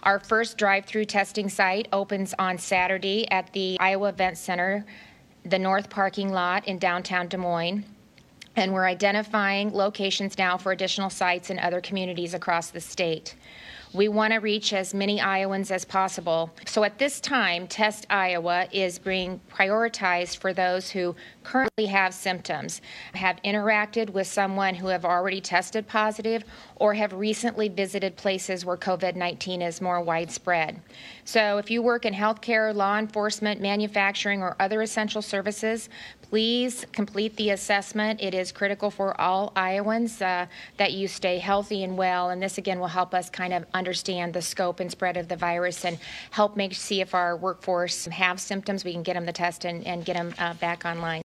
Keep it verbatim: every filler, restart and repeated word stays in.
Our first drive-through testing site opens on Saturday at the Iowa Event Center, the north parking lot in downtown Des Moines. And we're identifying locations now for additional sites in other communities across the state. We want to reach as many Iowans as possible. So at this time, Test Iowa is being prioritized for those who currently have symptoms, have interacted with someone who have already tested positive, or have recently visited places where COVID nineteen is more widespread. So if you work in healthcare, law enforcement, manufacturing, or other essential services, please complete the assessment. It is critical for all Iowans uh, that you stay healthy and well, and this again will help us kind of understand the scope and spread of the virus and help make see if our workforce have symptoms, we can get them the test and, and get them uh, back online.